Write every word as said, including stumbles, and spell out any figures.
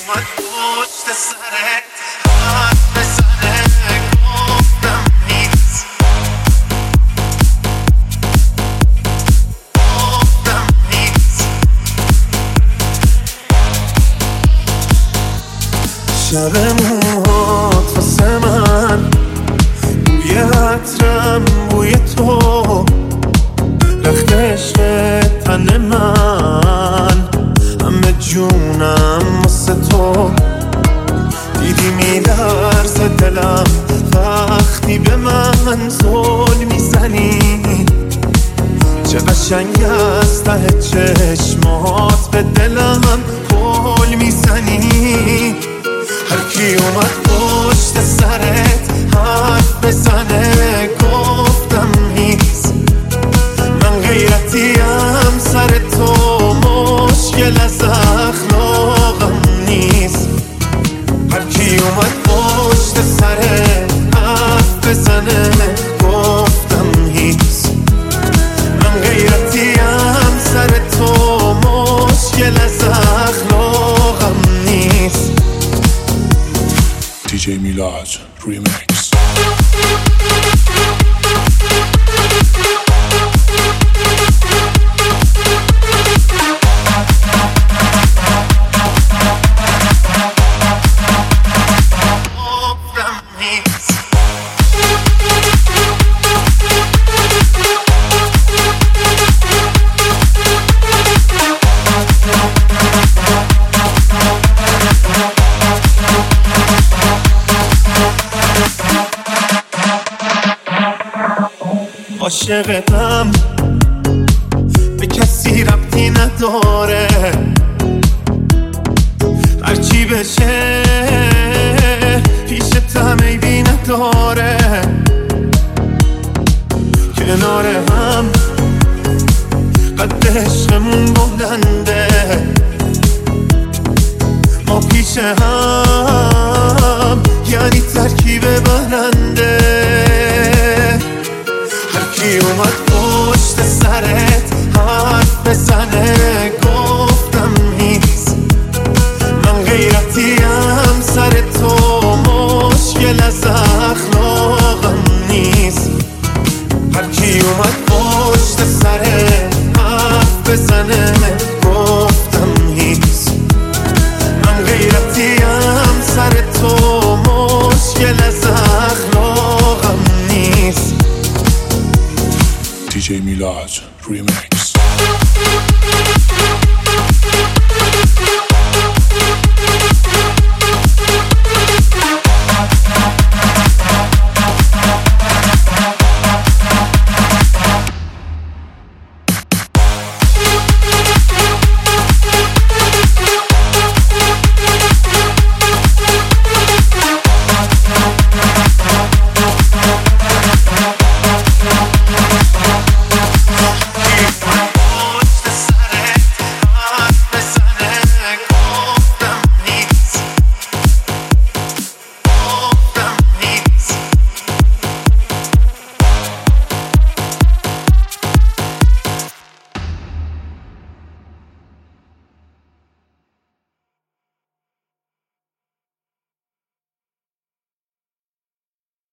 اومد پشت سرت حرف بزنه گفتم نیست گفتم نیست شب موهات واسه من بوی عطرم بوی تو رخت عشق تن من همه جونم واسه تو دیدی میلرزه دلم وقتی به من زل میزنی چه قشنگ از ته چشمات به دلم پل میزنی هر کی اومد پشت سرت حرف بزنه گفتم نیست من غیرتیم سر تو مشکل از اخلاقم نیست هر کی اومد پشت سرت حرف بزنه گفتم نیست من غیرتیم سر تو مشکل از اخلاقم نیست دی جی میلاد ریمیکس. عاشقتم به کسی ربطی نداره هرچی بشه پیشتم عیبی نداره کنار هم قد عشقمون بلنده ما پیش هم یعنی ترکیب برنده کی اومد پشت سرت حرف بزنه گفتم نیست من غیرتیم سر تو مشکل از اخلاقم نیست هر کی اومد پشت سرت حرف بزنه گفتم نیست من غیرتیم سر تو مشکل از اخلاقم نیست دی جی میلاد ریمیکس.